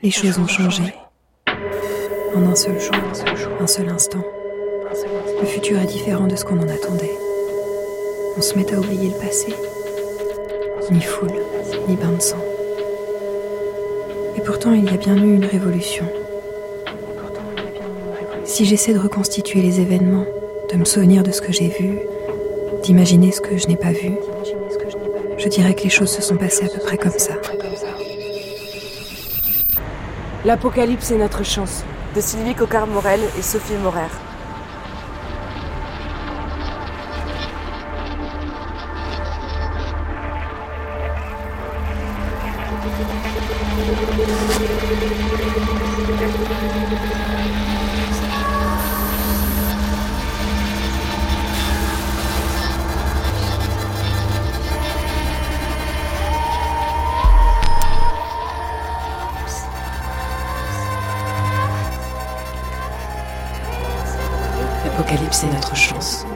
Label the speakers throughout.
Speaker 1: Les choses ont changé. En un seul jour, un seul instant. Le futur est différent de ce qu'on en attendait. On se met à oublier le passé. Ni foule, ni bain de sang. Et pourtant, il y a bien eu une révolution. Si j'essaie de reconstituer les événements, de me souvenir de ce que j'ai vu, d'imaginer ce que je n'ai pas vu, je dirais que les choses se sont passées à peu près comme ça.
Speaker 2: L'Apocalypse est notre chance, de Sylvie Coquard-Morel et Sophie Morer.
Speaker 1: L'Apocalypse est notre chance.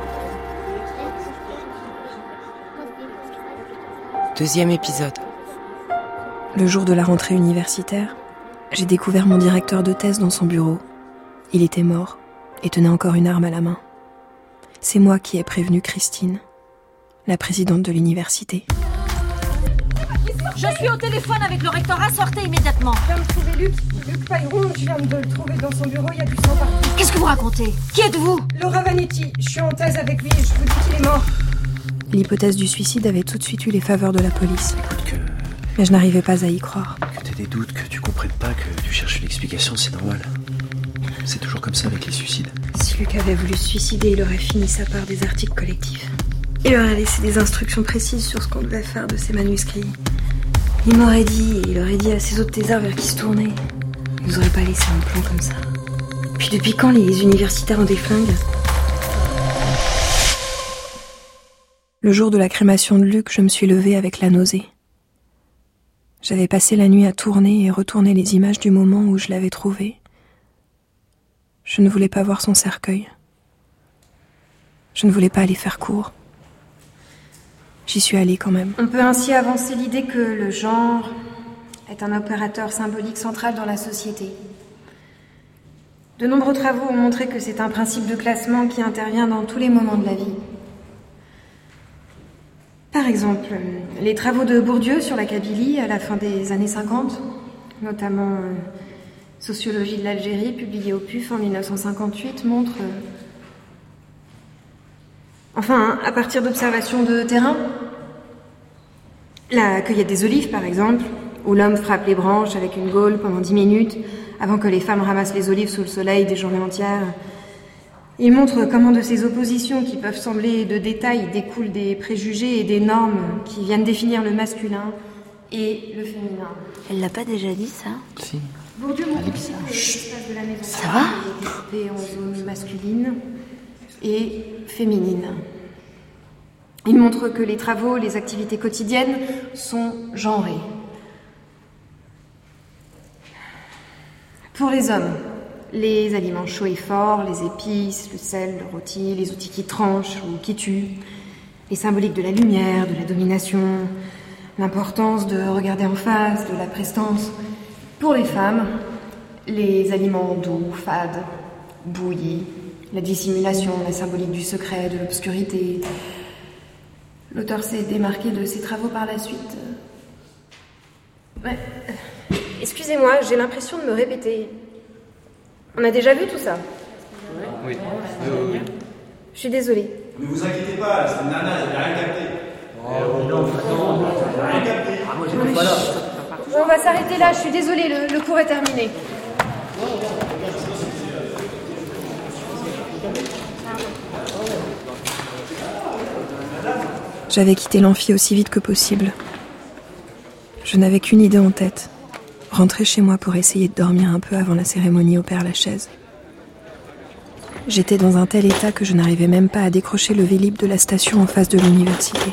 Speaker 3: Deuxième épisode.
Speaker 1: Le jour de la rentrée universitaire, j'ai découvert mon directeur de thèse dans son bureau. Il était mort et tenait encore une arme à la main. C'est moi qui ai prévenu Christine, la présidente de l'université.
Speaker 4: Je suis au téléphone avec le rectorat, sortez immédiatement.
Speaker 5: Je viens de trouver Luc Pailleron, je viens de le trouver dans son bureau, il y a du sang partout.
Speaker 4: Qu'est-ce que vous racontez? Qui êtes-vous?
Speaker 5: Laura Vanetti, je suis en thèse avec lui et je vous dis qu'il est mort.
Speaker 1: L'hypothèse du suicide avait tout de suite eu les faveurs de la police. Mais je n'arrivais pas à y croire.
Speaker 6: Que t'aies des doutes, que tu comprennes pas, que tu cherches une explication, c'est normal. C'est toujours comme ça avec les suicides.
Speaker 1: Si Luc avait voulu se suicider, il aurait fini sa part des articles collectifs. Il aurait laissé des instructions précises sur ce qu'on devait faire de ses manuscrits. Il m'aurait dit, et il aurait dit à ses autres thésards vers qui se tourner. Il nous aurait pas laissé un plan comme ça. Puis depuis quand les universitaires ont des flingues? Le jour de la crémation de Luc, je me suis levée avec la nausée. J'avais passé la nuit à tourner et retourner les images du moment où je l'avais trouvé. Je ne voulais pas voir son cercueil. Je ne voulais pas aller faire court. J'y suis allée quand même.
Speaker 5: On peut ainsi avancer l'idée que le genre est un opérateur symbolique central dans la société. De nombreux travaux ont montré que c'est un principe de classement qui intervient dans tous les moments de la vie. Par exemple, les travaux de Bourdieu sur la Kabylie à la fin des années 50, notamment Sociologie de l'Algérie, publié au PUF en 1958, montrent... Enfin, à partir d'observations de terrain, la cueillette des olives, par exemple, où l'homme frappe les branches avec une gaule pendant 10 minutes, avant que les femmes ramassent les olives sous le soleil des journées entières. Il montre comment de ces oppositions qui peuvent sembler de détails découlent des préjugés et des normes qui viennent définir le masculin et le féminin.
Speaker 4: Elle l'a pas déjà dit, ça?
Speaker 6: Si.
Speaker 5: Bourdieu montre aussi que l'espace de la maison
Speaker 4: Ça va
Speaker 5: est découpé en zones masculines et féminines. Il montre que les travaux, les activités quotidiennes sont genrées. Pour les hommes, les aliments chauds et forts, les épices, le sel, le rôti, les outils qui tranchent ou qui tuent, les symboliques de la lumière, de la domination, l'importance de regarder en face, de la prestance. Pour les femmes, les aliments doux, fades, bouillis, la dissimulation, la symbolique du secret, de l'obscurité. L'auteur s'est démarqué de ses travaux par la suite. Ouais. Excusez-moi, j'ai l'impression de me répéter. On a déjà vu tout ça?
Speaker 7: Oui.
Speaker 5: Je suis désolée.
Speaker 7: Ne vous inquiétez pas, c'est une nana, elle n'a rien capté. Rien capté.
Speaker 8: Moi, j'étais pas là.
Speaker 5: On va s'arrêter là, je suis désolée, le cours est terminé.
Speaker 1: J'avais quitté l'amphi aussi vite que possible. Je n'avais qu'une idée en tête. Rentrer chez moi pour essayer de dormir un peu avant la cérémonie au Père-Lachaise. J'étais dans un tel état que je n'arrivais même pas à décrocher le Vélib de la station en face de l'université.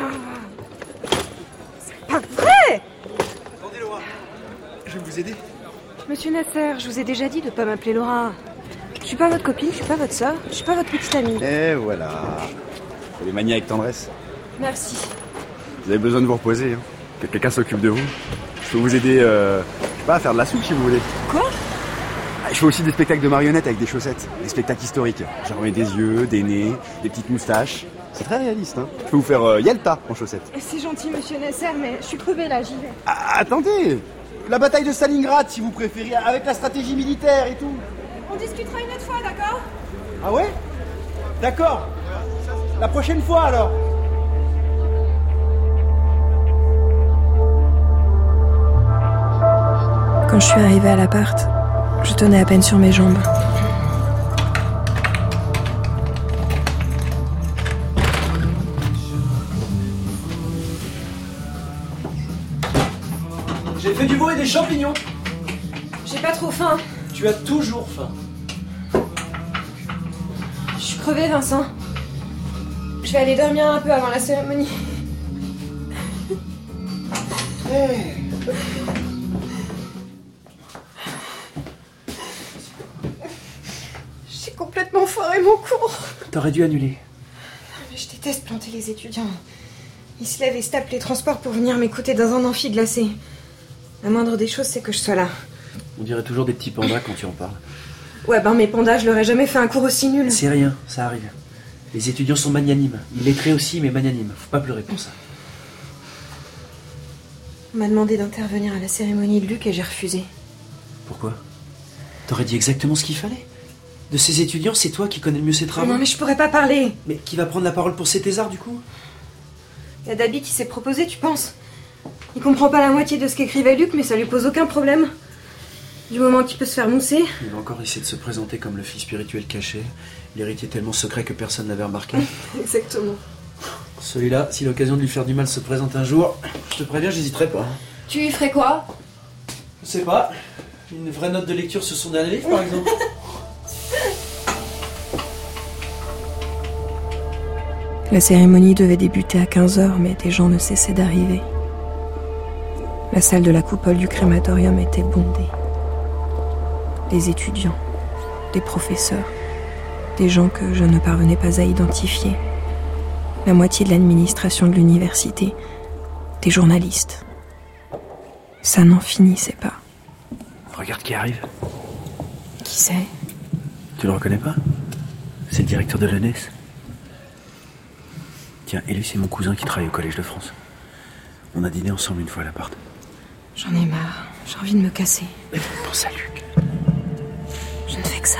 Speaker 5: C'est pas vrai!
Speaker 7: Attendez, Laura. Je vais vous aider.
Speaker 5: Monsieur Nasser, je vous ai déjà dit de pas m'appeler Laura. Je suis pas votre copine, je suis pas votre sœur, je suis pas votre petite amie.
Speaker 7: Et voilà. Vous les maniez avec tendresse.
Speaker 5: Merci.
Speaker 7: Vous avez besoin de vous reposer, hein. Que quelqu'un s'occupe de vous. peux vous aider, je sais pas, à faire de la soupe si vous voulez.
Speaker 2: Quoi?
Speaker 7: Je fais aussi des spectacles de marionnettes avec des chaussettes. Des spectacles historiques. Genre des yeux, des nez, des petites moustaches. C'est très réaliste, hein. Je peux vous faire Yalta en chaussettes.
Speaker 5: C'est gentil, monsieur Nasser, mais je suis crevée là, j'y vais.
Speaker 7: Ah, attendez! La bataille de Stalingrad, si vous préférez, avec la stratégie militaire et tout.
Speaker 5: On discutera une autre fois, d'accord?
Speaker 7: Ah ouais? D'accord. La prochaine fois alors.
Speaker 1: Quand je suis arrivée à l'appart, je tenais à peine sur mes jambes.
Speaker 6: J'ai fait du veau et des champignons.
Speaker 5: J'ai pas trop faim.
Speaker 6: Tu as toujours faim.
Speaker 5: Je suis crevée, Vincent. Je vais aller dormir un peu avant la cérémonie. J'ai complètement foiré mon cours.
Speaker 6: T'aurais dû annuler.
Speaker 5: Mais je déteste planter les étudiants. Ils se lèvent et se tapent les transports pour venir m'écouter dans un amphi glacé. La moindre des choses, c'est que je sois là.
Speaker 6: On dirait toujours des petits pandas quand tu en parles.
Speaker 5: Ouais, ben mes pandas, je leur ai jamais fait un cours aussi nul.
Speaker 6: C'est rien, ça arrive. Les étudiants sont magnanimes. Illettrés aussi, mais magnanimes. Faut pas pleurer pour ça.
Speaker 5: On m'a demandé d'intervenir à la cérémonie de Luc et j'ai refusé.
Speaker 6: Pourquoi? T'aurais dit exactement ce qu'il fallait. De ces étudiants, c'est toi qui connais le mieux ces travaux.
Speaker 5: Non, mais je pourrais pas parler.
Speaker 6: Mais qui va prendre la parole pour ces thésards, du coup?
Speaker 5: Y a Dabi qui s'est proposé, tu penses? Il comprend pas la moitié de ce qu'écrivait Luc, mais ça lui pose aucun problème. Du moment qu'il peut se faire mousser.
Speaker 6: Il va encore essayer de se présenter comme le fils spirituel caché, l'héritier tellement secret que personne n'avait remarqué.
Speaker 5: Exactement.
Speaker 6: Celui-là, si l'occasion de lui faire du mal se présente un jour, je te préviens, j'hésiterai pas.
Speaker 5: Tu lui ferais quoi?
Speaker 6: Je sais pas. Une vraie note de lecture sur son dernier livre, par exemple.
Speaker 1: La cérémonie devait débuter à 15h, mais des gens ne cessaient d'arriver. La salle de la coupole du crématorium était bondée. Des étudiants, des professeurs, des gens que je ne parvenais pas à identifier, la moitié de l'administration de l'université, des journalistes. Ça n'en finissait pas.
Speaker 6: Regarde qui arrive.
Speaker 1: Qui c'est?
Speaker 6: Tu le reconnais pas? C'est le directeur de l'ENES. Tiens, et lui, c'est mon cousin qui travaille au Collège de France. On a dîné ensemble une fois à l'appart.
Speaker 1: J'en ai marre, j'ai envie de me casser.
Speaker 6: Pour ça, Luc.
Speaker 1: Je ne fais que ça.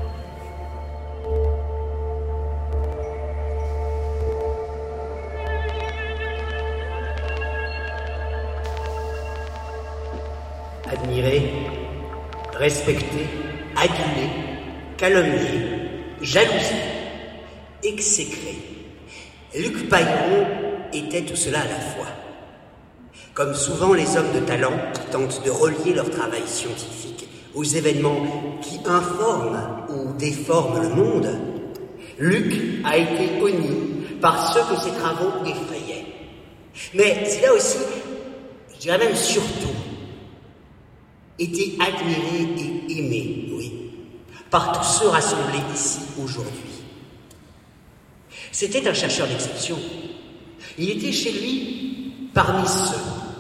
Speaker 3: Admirer, respecter, aduler, calomnier, jalouser, exécrer. Luc Pailleron était tout cela à la fois. Comme souvent les hommes de talent qui tentent de relier leur travail scientifique aux événements qui informent ou déforment le monde, Luc a été honni par ceux que ses travaux effrayaient. Mais il a aussi, je dirais même surtout, été admiré et aimé, oui, par tous ceux rassemblés ici aujourd'hui. C'était un chercheur d'exception. Il était chez lui parmi ceux,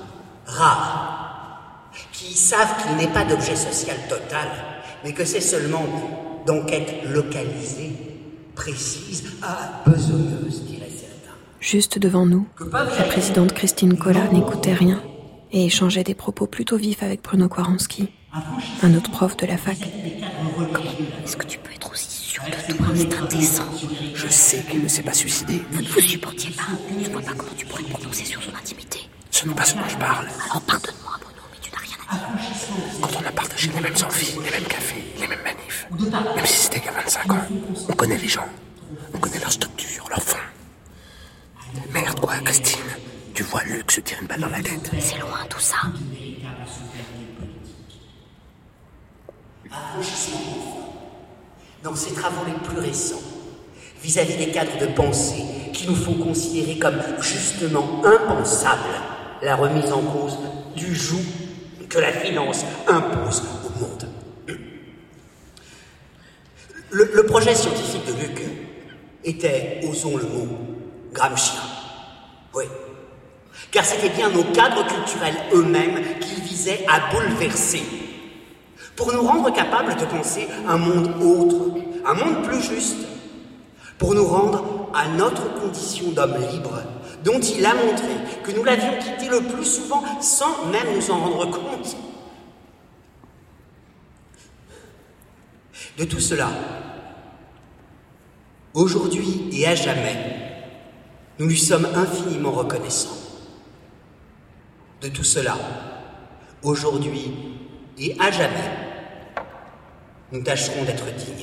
Speaker 3: rares, qui savent qu'il n'est pas d'objet social total, mais que c'est seulement d'enquête localisée, précise, besogneuse, diraient certains.
Speaker 1: Juste devant nous, la présidente Christine Collat n'écoutait rien et échangeait des propos plutôt vifs avec Bruno Kwaronski, un autre prof de la fac.
Speaker 4: Comment est-ce que tu peux être aussi sûr de toi? C'est indécent.
Speaker 6: Je sais qu'il ne s'est pas suicidé.
Speaker 4: Vous ne vous supportiez pas. Je ne vois pas comment tu pourrais te prononcer sur son intimité.
Speaker 6: Ce n'est pas ce dont je parle.
Speaker 4: Alors pardonne-moi, Bruno, mais tu n'as rien à dire.
Speaker 6: Quand on a partagé les mêmes amphis, les mêmes cafés, les mêmes manifs, même si c'était qu'à 25 ans, on connaît les gens. On connaît leur structure, leur fond. Merde quoi, Christine. Tu vois Luc se tirer une balle dans la tête.
Speaker 4: C'est loin tout ça.
Speaker 3: Dans ses travaux les plus récents, vis-à-vis des cadres de pensée qui nous font considérer comme justement impensable la remise en cause du joug que la finance impose au monde. Le projet scientifique de Luc était, osons le mot, Gramscien. Oui. Car c'était bien nos cadres culturels eux-mêmes qu'ils visaient à bouleverser. Pour nous rendre capables de penser un monde autre, un monde plus juste. Pour nous rendre à notre condition d'homme libre, dont il a montré que nous l'avions quitté le plus souvent sans même nous en rendre compte. De tout cela, aujourd'hui et à jamais, nous lui sommes infiniment reconnaissants. De tout cela, aujourd'hui et à jamais, nous tâcherons d'être dignes.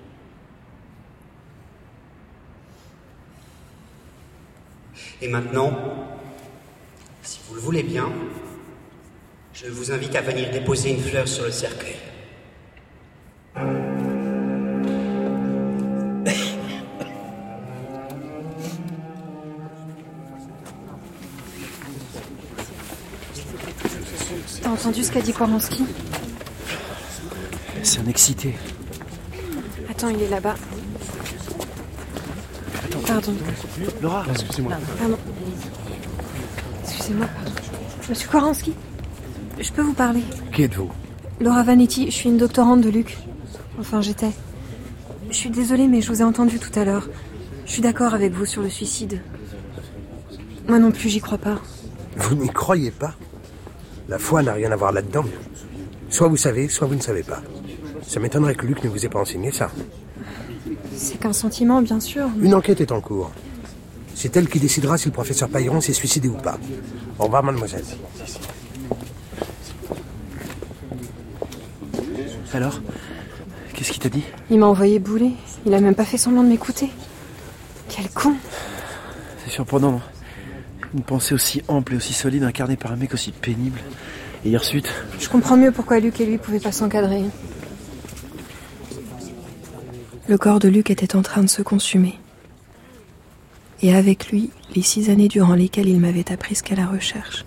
Speaker 3: Et maintenant, si vous le voulez bien, je vous invite à venir déposer une fleur sur le cercueil.
Speaker 5: T'as entendu ce qu'a dit Koranski?
Speaker 8: C'est un excité.
Speaker 5: Attends, il est là-bas. Pardon.
Speaker 8: Laura, excusez-moi.
Speaker 5: Pardon. Excusez-moi, pardon. Monsieur Koranski, je peux vous parler?
Speaker 8: Qui êtes-vous?
Speaker 5: Laura Vanetti, je suis une doctorante de Luc. Enfin, j'étais. Je suis désolée, mais je vous ai entendu tout à l'heure. Je suis d'accord avec vous sur le suicide. Moi non plus, j'y crois pas.
Speaker 6: Vous n'y croyez pas? La foi n'a rien à voir là-dedans. Soit vous savez, soit vous ne savez pas. Ça m'étonnerait que Luc ne vous ait pas enseigné ça.
Speaker 5: C'est qu'un sentiment, bien sûr. Mais...
Speaker 6: Une enquête est en cours. C'est elle qui décidera si le professeur Pailleron s'est suicidé ou pas. Au revoir, mademoiselle.
Speaker 8: Alors, qu'est-ce qu'il t'a dit?
Speaker 5: Il m'a envoyé bouler. Il a même pas fait semblant de m'écouter. Quel con!
Speaker 8: C'est surprenant. Une pensée aussi ample et aussi solide incarnée par un mec aussi pénible. Et hier suite...
Speaker 5: Je comprends mieux pourquoi Luc et lui pouvaient pas s'encadrer.
Speaker 1: Le corps de Luc était en train de se consumer. Et avec lui, les 6 années durant lesquelles il m'avait appris ce qu'est la recherche.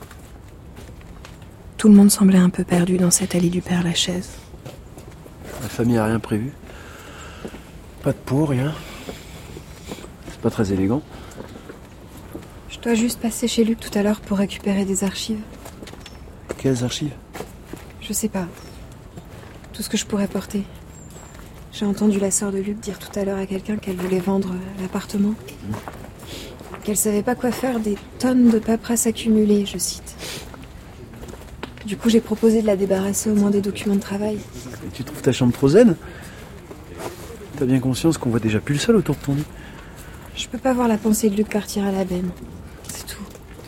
Speaker 1: Tout le monde semblait un peu perdu dans cette allée du Père-Lachaise.
Speaker 8: La famille a rien prévu. Pas de pot, rien. C'est pas très élégant.
Speaker 5: Je dois juste passer chez Luc tout à l'heure pour récupérer des archives.
Speaker 8: Quelles archives?
Speaker 5: Je sais pas. Tout ce que je pourrais porter. J'ai entendu la sœur de Luc dire tout à l'heure à quelqu'un qu'elle voulait vendre l'appartement. Qu'elle savait pas quoi faire des tonnes de paperasse accumulées, je cite. Du coup, j'ai proposé de la débarrasser au moins des documents de travail.
Speaker 8: Et tu trouves ta chambre trop zen? T'as bien conscience qu'on voit déjà plus le sol autour de ton lit?
Speaker 5: Je peux pas voir la pensée de Luc partir à la benne. C'est tout.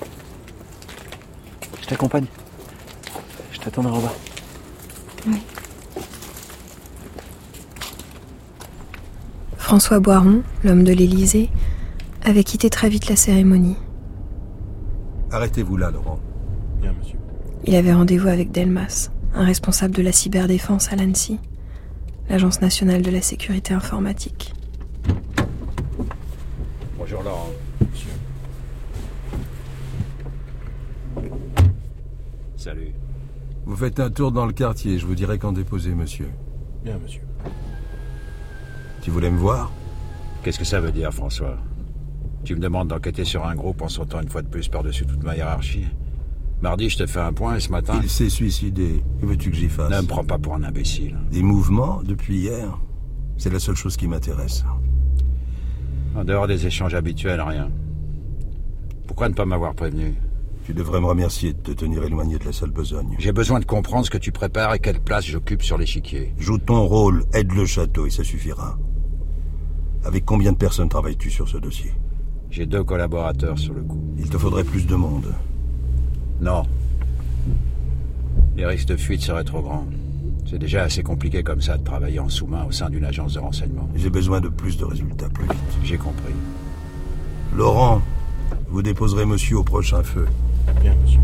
Speaker 8: Je t'accompagne. Je t'attendrai en bas.
Speaker 5: Oui.
Speaker 1: François Boiron, l'homme de l'Élysée, avait quitté très vite la cérémonie.
Speaker 9: Arrêtez-vous là, Laurent. Bien, monsieur.
Speaker 1: Il avait rendez-vous avec Delmas, un responsable de la cyberdéfense à l'ANSSI, l'Agence nationale de la sécurité informatique.
Speaker 9: Bonjour, Laurent. Monsieur. Salut. Vous faites un tour dans le quartier, je vous dirai quand déposer, monsieur. Bien, monsieur. Tu voulais me voir?
Speaker 10: Qu'est-ce que ça veut dire, François? Tu me demandes d'enquêter sur un groupe en sautant une fois de plus par-dessus toute ma hiérarchie. Mardi, je te fais un point et ce matin...
Speaker 9: Il s'est suicidé. Que veux-tu que j'y fasse?
Speaker 10: Ne me prends pas pour un imbécile.
Speaker 9: Des mouvements depuis hier? C'est la seule chose qui m'intéresse.
Speaker 10: En dehors des échanges habituels, rien. Pourquoi ne pas m'avoir prévenu?
Speaker 9: Tu devrais me remercier de te tenir éloigné de la salle besogne.
Speaker 10: J'ai besoin de comprendre ce que tu prépares et quelle place j'occupe sur l'échiquier.
Speaker 9: Joue ton rôle, aide le château et ça suffira. Avec combien de personnes travailles-tu sur ce dossier?
Speaker 10: J'ai 2 collaborateurs sur le coup.
Speaker 9: Il te faudrait plus de monde.
Speaker 10: Non. Les risques de fuite seraient trop grands. C'est déjà assez compliqué comme ça de travailler en sous-main au sein d'une agence de renseignement.
Speaker 9: J'ai besoin de plus de résultats, plus vite.
Speaker 10: J'ai compris.
Speaker 9: Laurent, vous déposerez monsieur au prochain feu.
Speaker 10: Bien, monsieur.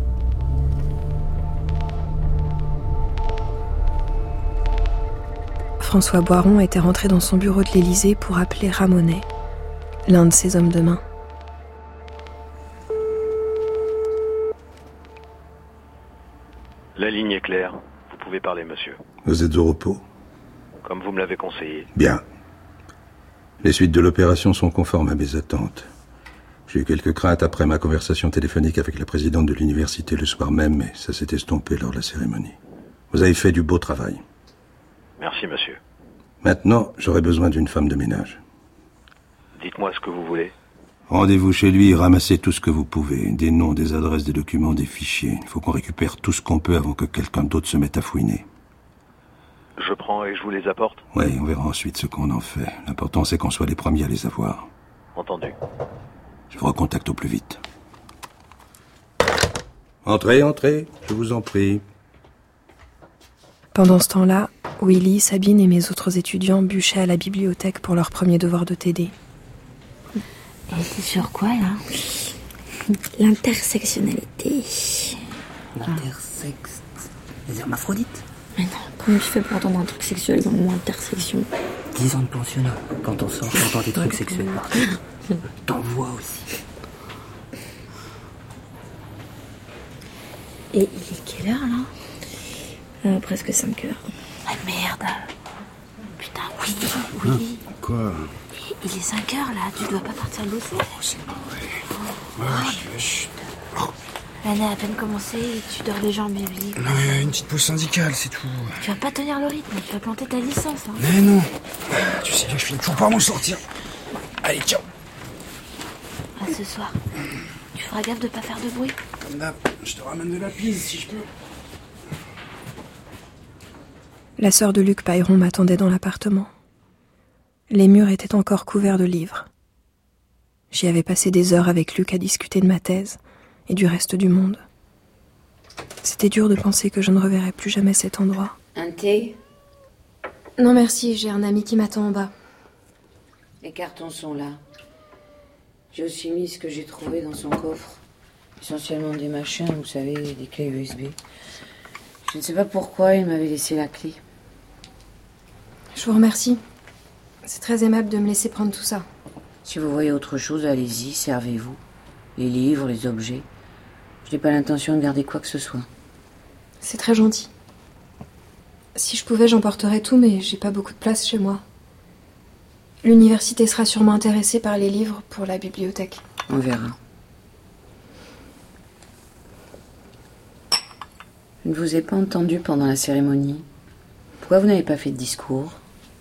Speaker 1: François Boiron était rentré dans son bureau de l'Élysée pour appeler Ramonet, l'un de ses hommes de main.
Speaker 11: La ligne est claire. Vous pouvez parler, monsieur.
Speaker 9: Vous êtes au repos?
Speaker 11: Comme vous me l'avez conseillé.
Speaker 9: Bien. Les suites de l'opération sont conformes à mes attentes. J'ai eu quelques craintes après ma conversation téléphonique avec la présidente de l'université le soir même, mais ça s'est estompé lors de la cérémonie. Vous avez fait du beau travail.
Speaker 11: Merci, monsieur.
Speaker 9: Maintenant, j'aurai besoin d'une femme de ménage.
Speaker 11: Dites-moi ce que vous voulez.
Speaker 9: Rendez-vous chez lui et ramassez tout ce que vous pouvez. Des noms, des adresses, des documents, des fichiers. Il faut qu'on récupère tout ce qu'on peut avant que quelqu'un d'autre se mette à fouiner.
Speaker 11: Je prends et je vous les apporte?
Speaker 9: Oui, on verra ensuite ce qu'on en fait. L'important, c'est qu'on soit les premiers à les avoir.
Speaker 11: Entendu.
Speaker 9: Je vous recontacte au plus vite. Entrez, entrez, je vous en prie.
Speaker 1: Pendant ce temps-là, Willy, Sabine et mes autres étudiants bûchaient à la bibliothèque pour leur premier devoir de TD.
Speaker 12: Et t'es sur quoi, là? L'intersectionnalité.
Speaker 13: L'intersex... Les hermaphrodites?
Speaker 12: Mais non, comment tu fais pour entendre un truc sexuel dans le mot intersection?
Speaker 13: 10 ans de pensionnat. Quand on sort, t'entends des trucs sexuels partout. T'en vois aussi.
Speaker 12: Et il est quelle heure, là? Presque 5 heures. Ah merde! Putain, oui.
Speaker 7: Quoi?
Speaker 12: Il est 5 heures, là. Tu dois pas partir bosser.
Speaker 7: Oh, c'est pas vrai. Chut.
Speaker 12: L'année a à peine commencé et tu dors déjà en biblique.
Speaker 7: Non, une petite pause syndicale, c'est tout.
Speaker 12: Tu vas pas tenir le rythme, tu vas planter ta licence. Hein.
Speaker 7: Mais non. Tu sais bien que je finis toujours par m'en sortir. Allez, ciao.
Speaker 12: À ce soir. Tu feras gaffe de pas faire de bruit.
Speaker 7: Comme d'hab, je te ramène de la pise si je peux.
Speaker 1: La sœur de Luc Pailleron m'attendait dans l'appartement. Les murs étaient encore couverts de livres. J'y avais passé des heures avec Luc à discuter de ma thèse et du reste du monde. C'était dur de penser que je ne reverrais plus jamais cet endroit.
Speaker 5: Un thé?
Speaker 1: Non merci, j'ai un ami qui m'attend en bas.
Speaker 5: Les cartons sont là. J'ai aussi mis ce que j'ai trouvé dans son coffre. Essentiellement des machins, vous savez, des clés USB. Je ne sais pas pourquoi il m'avait laissé la clé.
Speaker 1: Je vous remercie. C'est très aimable de me laisser prendre tout ça.
Speaker 5: Si vous voyez autre chose, allez-y, servez-vous. Les livres, les objets. Je n'ai pas l'intention de garder quoi que ce soit.
Speaker 1: C'est très gentil. Si je pouvais, j'emporterais tout, mais j'ai pas beaucoup de place chez moi. L'université sera sûrement intéressée par les livres pour la bibliothèque.
Speaker 5: On verra. Je ne vous ai pas entendu pendant la cérémonie. Pourquoi vous n'avez pas fait de discours?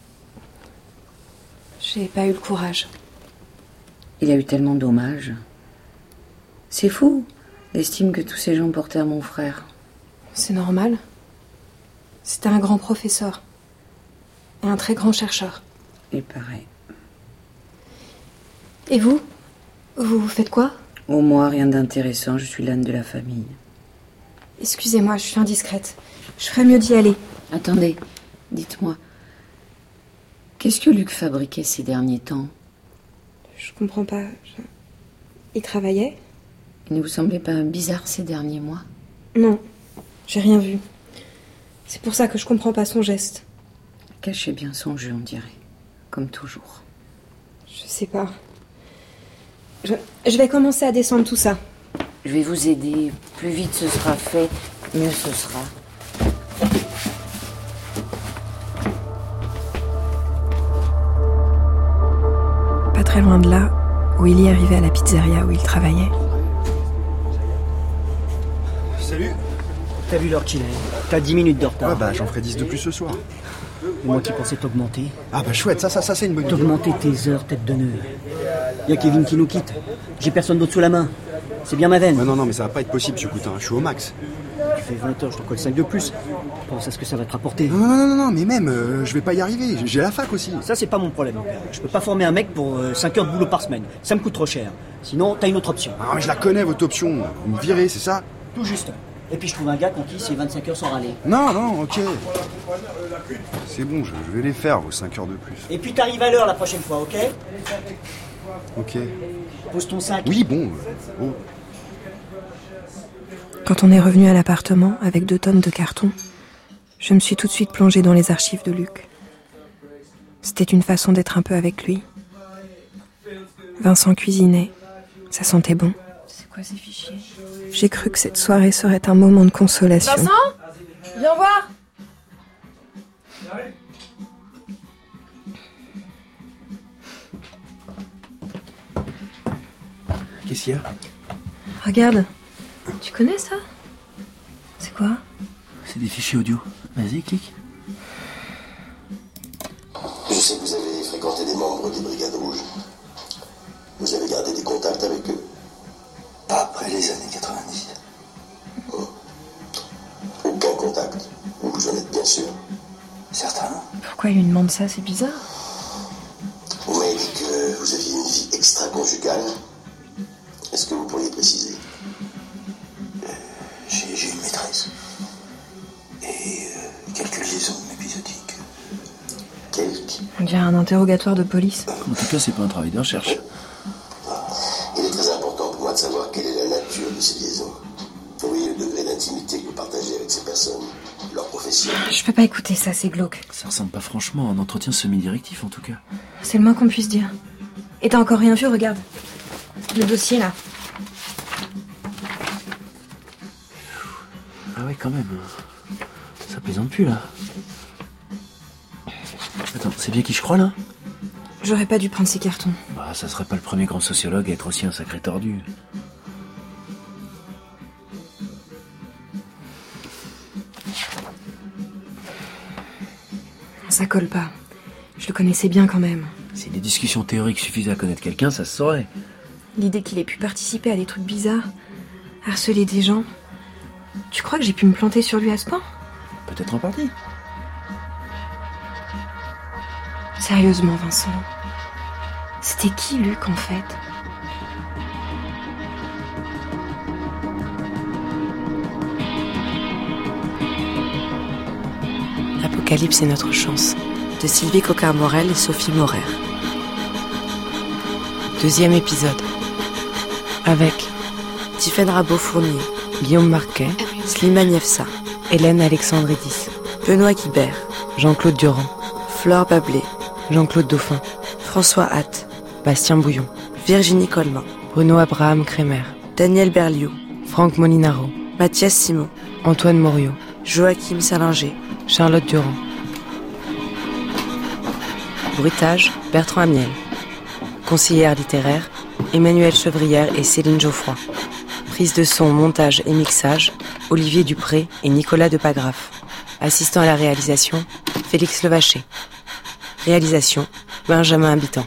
Speaker 1: J'ai pas eu le courage.
Speaker 5: Il y a eu tellement d'hommages. C'est fou, l'estime que tous ces gens portaient à mon frère.
Speaker 1: C'est normal. C'était un grand professeur. Et un très grand chercheur.
Speaker 5: Il paraît.
Speaker 1: Et vous? Vous faites quoi?
Speaker 5: Oh, moi, rien d'intéressant, je suis l'âne de la famille.
Speaker 1: Excusez-moi, je suis indiscrète. Je ferais mieux d'y aller.
Speaker 5: Attendez, dites-moi. Qu'est-ce que Luc fabriquait ces derniers temps?
Speaker 1: Je comprends pas. Il travaillait?
Speaker 5: Il ne vous semblait pas bizarre ces derniers mois?
Speaker 1: Non, j'ai rien vu. C'est pour ça que je comprends pas son geste.
Speaker 5: Cachez bien son jeu, on dirait. Comme toujours.
Speaker 1: Je sais pas. Je vais commencer à descendre tout ça.
Speaker 5: Je vais vous aider. Plus vite ce sera fait, mieux ce sera.
Speaker 1: Pas très loin de là, Willy arrivait à la pizzeria où il travaillait.
Speaker 7: Salut.
Speaker 13: T'as vu l'heure qu'il est? T'as 10 minutes de retard.
Speaker 7: Ouais, bah j'en ferai 10 de plus ce soir.
Speaker 13: Et moi qui pensais t'augmenter.
Speaker 7: Ah bah chouette, ça c'est une bonne idée.
Speaker 13: T'augmenter tes heures, tête de nœud. Y a Kevin qui nous quitte. J'ai personne d'autre sous la main. C'est bien ma veine.
Speaker 7: Ouais, non, mais ça va pas être possible, monsieur Coutin. Je suis au max.
Speaker 13: Tu fais 20 heures, je te colle 5 de plus. Pense à ce que ça va te rapporter.
Speaker 7: Non, mais même, je vais pas y arriver. J'ai la fac aussi.
Speaker 13: Ça, c'est pas mon problème. Je peux pas former un mec pour 5 heures de boulot par semaine. Ça me coûte trop cher. Sinon, t'as une autre option.
Speaker 7: Ah, mais je la connais, votre option. Vous me virez, c'est ça?
Speaker 13: Tout juste. Et puis je trouve un gars conquis c'est 25 heures sans râler.
Speaker 7: Non, ok. C'est bon, je vais les faire, vos 5 heures de plus.
Speaker 13: Et puis t'arrives à l'heure la prochaine fois, ok?
Speaker 7: Ok.
Speaker 13: Pose ton sac.
Speaker 7: Oui, bon. Bon.
Speaker 1: Quand on est revenu à l'appartement avec 2 tonnes de cartons, je me suis tout de suite plongée dans les archives de Luc. C'était une façon d'être un peu avec lui. Vincent cuisinait, ça sentait bon.
Speaker 5: C'est quoi ces fichiers?
Speaker 1: J'ai cru que cette soirée serait un moment de consolation.
Speaker 2: Vincent, viens voir.
Speaker 8: Qu'est-ce qu'il y a?
Speaker 1: Regarde. Tu connais ça? C'est quoi?
Speaker 8: C'est des fichiers audio. Vas-y, clique.
Speaker 14: Je sais que vous avez fréquenté des membres des Brigades Rouges. Vous avez gardé des contacts avec eux? Pas après les années 90. Aucun contact? Vous en êtes bien sûr? Certain?
Speaker 1: Pourquoi il lui demande ça? C'est bizarre.
Speaker 14: Vous m'avez dit que vous aviez une vie extra-conjugale. Est-ce que vous pourriez préciser? J'ai une maîtresse. Et quelques liaisons épisodiques. Quelques?
Speaker 1: On dirait un interrogatoire de police.
Speaker 8: En tout cas, c'est pas un travail de recherche.
Speaker 14: Il est très important pour moi de savoir quelle est la nature de ces liaisons. Vous voyez le degré d'intimité que vous partagez avec ces personnes, leur profession.
Speaker 1: Je peux pas écouter ça, c'est glauque.
Speaker 8: Ça ressemble pas franchement à un entretien semi-directif, en tout cas.
Speaker 1: C'est le moins qu'on puisse dire. Et t'as encore rien vu, regarde. Le dossier, là.
Speaker 8: Ah ouais, quand même. Ça plaisante plus, là. Attends, c'est bien qui je crois, là?
Speaker 1: J'aurais pas dû prendre ces cartons.
Speaker 8: Bah, ça serait pas le premier grand sociologue à être aussi un sacré tordu.
Speaker 1: Ça colle pas. Je le connaissais bien quand même.
Speaker 8: Si les discussions théoriques suffisaient à connaître quelqu'un, ça se saurait.
Speaker 1: L'idée qu'il ait pu participer à des trucs bizarres, harceler des gens. Tu crois que j'ai pu me planter sur lui à ce point?
Speaker 8: Peut-être en partie.
Speaker 1: Sérieusement, Vincent. C'était qui, Luc, en fait?
Speaker 2: L'Apocalypse est notre chance, de Sylvie Coquart-Morel et Sophie Morer. 2e épisode. Avec Tiffaine Rabot-Fournier, Guillaume Marquet, Slimane Yefsa, Hélène Alexandridis, Benoît Guibert, Jean-Claude Durand, Flore Bablé, Jean-Claude Dauphin, François Hatt, Bastien Bouillon, Virginie Colman, Bruno Abraham Kremer, Daniel Berliot, Franck Molinaro, Mathias Simon, Antoine Morio, Joachim Salinger, Charlotte Durand. Bruitage, Bertrand Amiel. Conseillère littéraire, Emmanuelle Chevrière et Céline Geoffroy. Prise de son, montage et mixage, Olivier Dupré et Nicolas Depagraf. Assistant à la réalisation, Félix Levaché. Réalisation, Benjamin Habitant.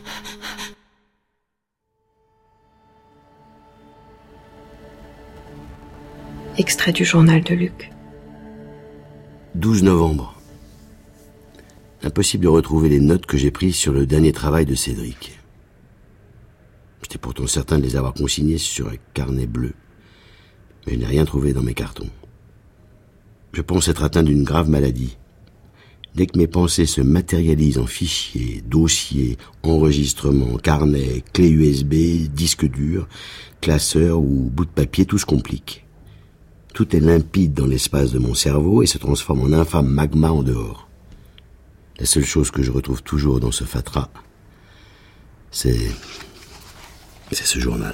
Speaker 1: Extrait du journal de Luc.
Speaker 14: 12 novembre. Impossible de retrouver les notes que j'ai prises sur le dernier travail de Cédric. J'étais pourtant certain de les avoir consignées sur un carnet bleu. Mais je n'ai rien trouvé dans mes cartons. Je pense être atteint d'une grave maladie. Dès que mes pensées se matérialisent en fichiers, dossiers, enregistrements, carnets, clés USB, disques durs, classeurs ou bouts de papier, tout se complique. Tout est limpide dans l'espace de mon cerveau et se transforme en infâme magma en dehors. La seule chose que je retrouve toujours dans ce fatras, c'est ce journal.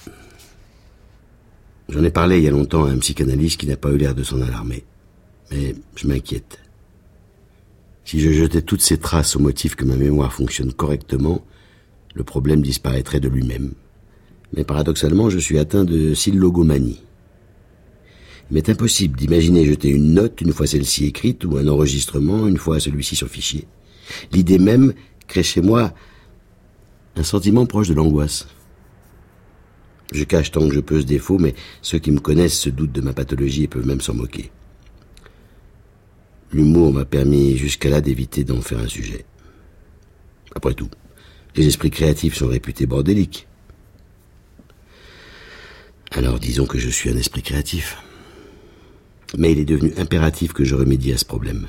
Speaker 14: J'en ai parlé il y a longtemps à un psychanalyste qui n'a pas eu l'air de s'en alarmer. Mais je m'inquiète. Si je jetais toutes ces traces au motif que ma mémoire fonctionne correctement, le problème disparaîtrait de lui-même. Mais paradoxalement, je suis atteint de syllogomanie. Il m'est impossible d'imaginer jeter une note une fois celle-ci écrite ou un enregistrement une fois celui-ci sur fichier. L'idée même crée chez moi un sentiment proche de l'angoisse. Je cache tant que je peux ce défaut, mais ceux qui me connaissent se doutent de ma pathologie et peuvent même s'en moquer. L'humour m'a permis jusqu'à là d'éviter d'en faire un sujet. Après tout, les esprits créatifs sont réputés bordéliques. Alors disons que je suis un esprit créatif. Mais il est devenu impératif que je remédie à ce problème.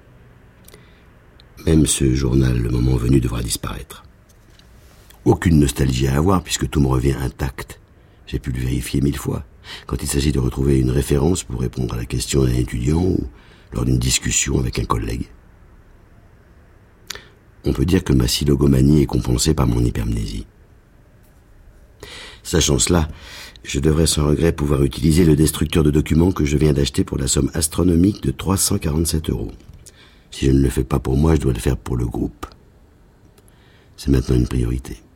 Speaker 14: Même ce journal, le moment venu, devra disparaître. Aucune nostalgie à avoir puisque tout me revient intact. J'ai pu le vérifier 1000 fois. Quand il s'agit de retrouver une référence pour répondre à la question d'un étudiant ou lors d'une discussion avec un collègue. On peut dire que ma syllogomanie est compensée par mon hypermnésie. Sachant cela, je devrais sans regret pouvoir utiliser le destructeur de documents que je viens d'acheter pour la somme astronomique de 347 €. Si je ne le fais pas pour moi, je dois le faire pour le groupe. C'est maintenant une priorité.